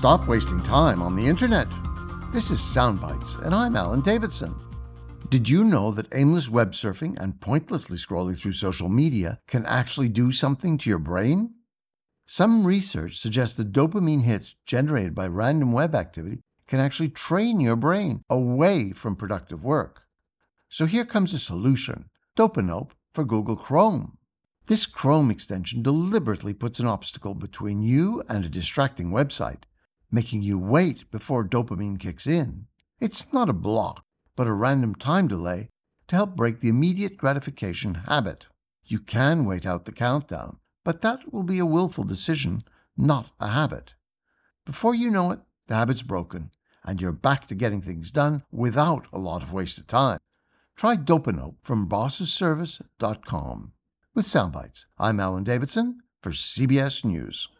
Stop wasting time on the internet. This is Soundbites, and I'm Alan Davidson. Did you know that aimless web surfing and pointlessly scrolling through social media can actually do something to your brain? Some research suggests that dopamine hits generated by random web activity can actually train your brain away from productive work. So here comes a solution: Dopanope for Google Chrome. This Chrome extension deliberately puts an obstacle between you and a distracting website, making you wait before dopamine kicks in. It's not a block, but a random time delay to help break the immediate gratification habit. You can wait out the countdown, but that will be a willful decision, not a habit. Before you know it, the habit's broken, and you're back to getting things done without a lot of wasted time. Try Dopanope from bossesservice.com. With Soundbites, I'm Alan Davidson for CBS News.